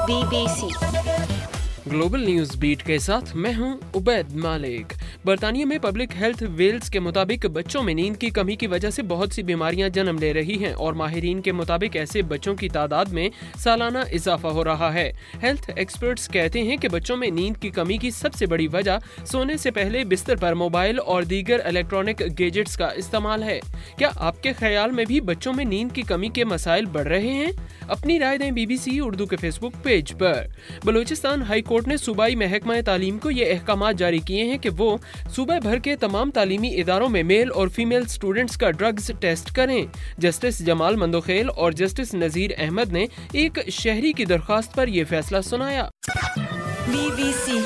BBC global news beat के साथ मैं हूं उबैद मालिक। बर्तानिया में पब्लिक हेल्थ वेल्स के मुताबिक बच्चों में नींद की कमी की वजह से बहुत सी बीमारियां जन्म ले रही हैं और माहिरीन के मुताबिक ऐसे बच्चों की तादाद में सालाना इजाफा हो रहा है। हेल्थ एक्सपर्ट्स कहते हैं कि बच्चों में नींद की कमी की सबसे बड़ी वजह सोने से पहले बिस्तर पर मोबाइल और दीगर इलेक्ट्रॉनिक गैजेट्स का इस्तेमाल है। क्या आपके ख्याल में भी बच्चों में नींद की कमी के मसाइल बढ़ रहे हैं? अपनी राय दें BBC उर्दू के फेसबुक पेज पर। बलूचिस्तान हाई कोर्ट ने सूबाई महकमा तालीम को ये अहकामात जारी किए हैं कि वो सूबे भर के तमाम तालीमी इदारों में मेल और फीमेल स्टूडेंट्स का ड्रग्स टेस्ट करें। जस्टिस जमाल मंदोखेल और जस्टिस नजीर अहमद ने एक शहरी की दरख्वास्त पर यह फैसला सुनाया। BBC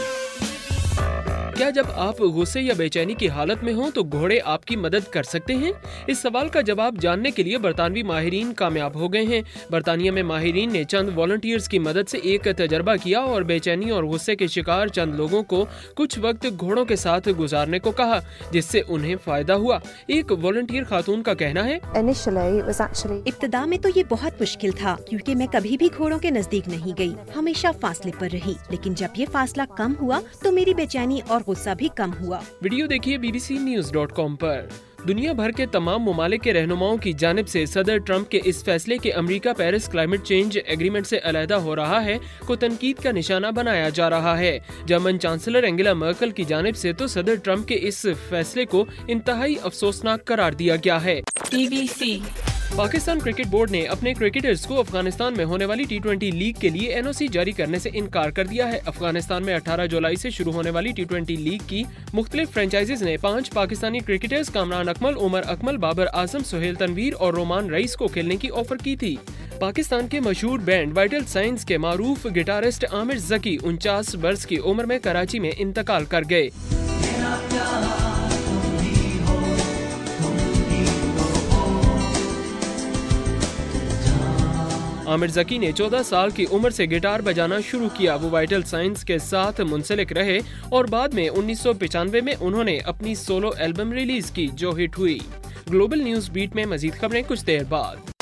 क्या जब आप गुस्से या बेचैनी की हालत में हों तो घोड़े आपकी मदद कर सकते हैं? इस सवाल का जवाब जानने के लिए बरतानवी माहिरीन कामयाब हो गए हैं। बरतानिया में माहिरीन ने चंद वॉलंटियर्स की मदद से एक तजर्बा किया और बेचैनी और गुस्से के शिकार चंद लोगों को कुछ वक्त घोड़ों के साथ गुजारने को कहा, जिससे उन्हें फायदा हुआ। एक वॉलंटियर खातून का कहना है, इब्तिदा में तो ये बहुत मुश्किल था क्योंकि मैं कभी भी घोड़ों के नजदीक नहीं गई, हमेशा फासले पर रही। लेकिन जब ये फासला कम हुआ तो मेरी बेचैनी और गुस्सा भी कम हुआ। वीडियो देखिए bbcnews.com पर। दुनिया भर के तमाम ममालिक के रहनुमाओं की जानिब से सदर ट्रंप के इस फैसले के America Paris climate change agreement से अलहदा हो रहा है को तनकीद का निशाना बनाया जा रहा है। जर्मन चांसलर एंगेला मर्केल की जानिब से तो सदर ट्रंप के इस फैसले को इंतहाई अफसोसनाक करार दिया गया है। BBC पाकिस्तान क्रिकेट बोर्ड ने अपने क्रिकेटर्स को अफगानिस्तान में होने वाली T20 लीग के लिए NOC जारी करने से इनकार कर दिया है। अफगानिस्तान में 18 जुलाई से शुरू होने वाली T20 लीग की मुख्तलिफ फ्रेंचाइजीज ने 5 पाकिस्तानी क्रिकेटर्स कामरान अकमल, उमर अकमल, बाबर आजम, सुहेल तनवीर और रोमान रईस को खेलने की ऑफर की थी। पाकिस्तान के मशहूर बैंड वाइटल साइंस के मारूफ गिटारिस्ट आमिर जकी 49 वर्ष की उम्र में कराची में इंतकाल कर गए। आमिर जकी ने 14 साल की उम्र से गिटार बजाना शुरू किया। वो वाइटल साइंस के साथ मुंसलिक रहे और बाद में 1995 में उन्होंने अपनी सोलो एल्बम रिलीज की जो हिट हुई। ग्लोबल न्यूज बीट में मजीद खबरें कुछ देर बाद।